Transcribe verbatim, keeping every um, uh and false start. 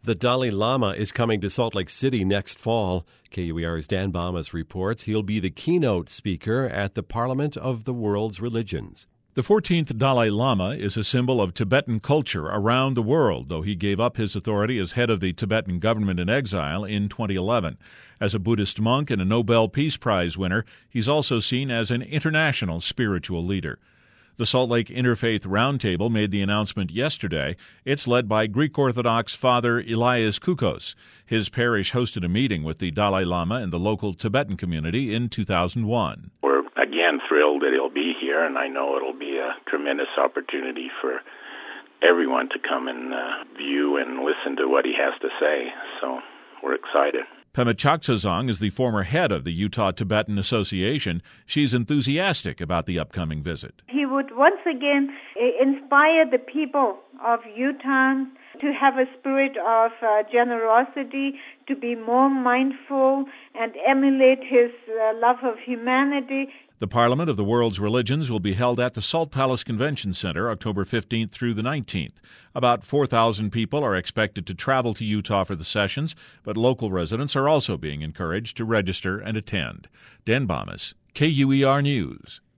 The Dalai Lama is coming to Salt Lake City next fall. K U E R's Dan Bamas reports he'll be the keynote speaker at the Parliament of the World's Religions. The fourteenth Dalai Lama is a symbol of Tibetan culture around the world, though he gave up his authority as head of the Tibetan government in exile in twenty eleven. As a Buddhist monk and a Nobel Peace Prize winner, he's also seen as an international spiritual leader. The Salt Lake Interfaith Roundtable made the announcement yesterday. It's led by Greek Orthodox Father Elias Koukos. His parish hosted a meeting with the Dalai Lama and the local Tibetan community in two thousand one. We're again thrilled that he'll be here, and I know it'll be a tremendous opportunity for everyone to come and uh, view and listen to what he has to say. So we're excited. Pema Choktsazong is the former head of the Utah Tibetan Association. She's enthusiastic about the upcoming visit. He would once again inspire the people of Utah to have a spirit of uh, generosity, to be more mindful and emulate his uh, love of humanity. The Parliament of the World's Religions will be held at the Salt Palace Convention Center October fifteenth through the nineteenth. About four thousand people are expected to travel to Utah for the sessions, but local residents are also being encouraged to register and attend. Dan Bamas, K U E R News.